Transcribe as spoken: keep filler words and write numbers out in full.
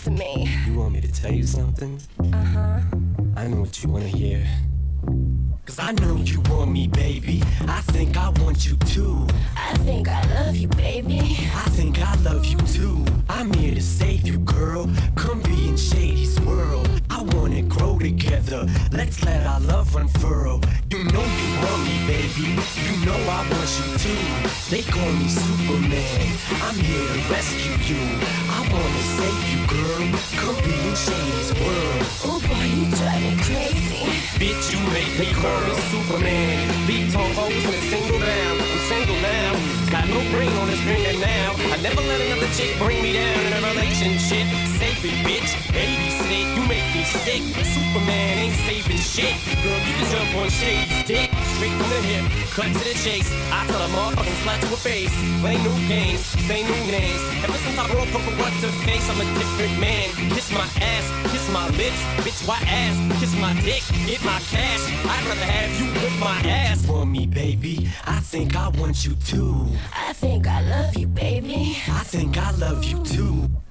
to me. You want me to tell you something? Uh-huh. I know what you wanna hear. Cause I know you want me, baby. I think I want you too. I think I love you, baby. I think I love you too. I'm here to save you, girl. Come be in Shady's world. I wanna grow together. Let's let our love unfurl. You know you want me, baby. You know I want you too. They call me Superman. I'm here to rescue you. I wanna save you, girl. Come be in Shady's world. Oh boy, you drive me crazy. Bitch, you make me call me Superman. Big tall hoes and a single down. I'm single now. Got no ring on this finger now. I never let another chick bring me down in a relationship. Save it, bitch. Babysit, you make me sick. Superman ain't saving shit. Girl, you can jump on Shady's dick. Straight from the hip, cut to the chase. I tell a motherfucking slap to her face. Play new games, say new names. Ever since I broke up with what's her face, I'm a different man. Kiss my ass, kiss my lips. Bitch, why ass? Kiss my dick, get my cash. I'd rather have you whip my ass. For me, baby, I think I want you too. I think I love you, baby. I think I love you too.